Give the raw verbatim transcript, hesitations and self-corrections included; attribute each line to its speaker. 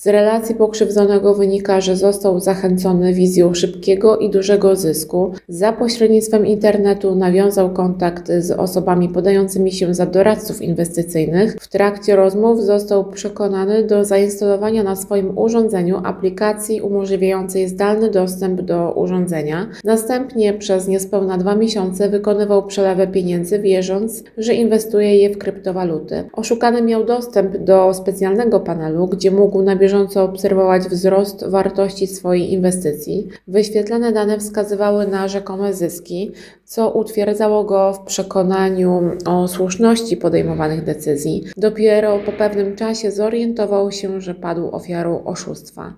Speaker 1: Z relacji pokrzywdzonego wynika, że został zachęcony wizją szybkiego i dużego zysku. Za pośrednictwem internetu nawiązał kontakt z osobami podającymi się za doradców inwestycyjnych. W trakcie rozmów został przekonany do zainstalowania na swoim urządzeniu aplikacji umożliwiającej zdalny dostęp do urządzenia. Następnie przez niespełna dwa miesiące wykonywał przelewy pieniędzy, wierząc, że inwestuje je w kryptowaluty. Oszukany miał dostęp do specjalnego panelu, gdzie mógł na bieżąco obserwować wzrost wartości swojej inwestycji. Wyświetlane dane wskazywały na rzekome zyski, co utwierdzało go w przekonaniu o słuszności podejmowanych decyzji. Dopiero po pewnym czasie zorientował się, że padł ofiarą oszustwa.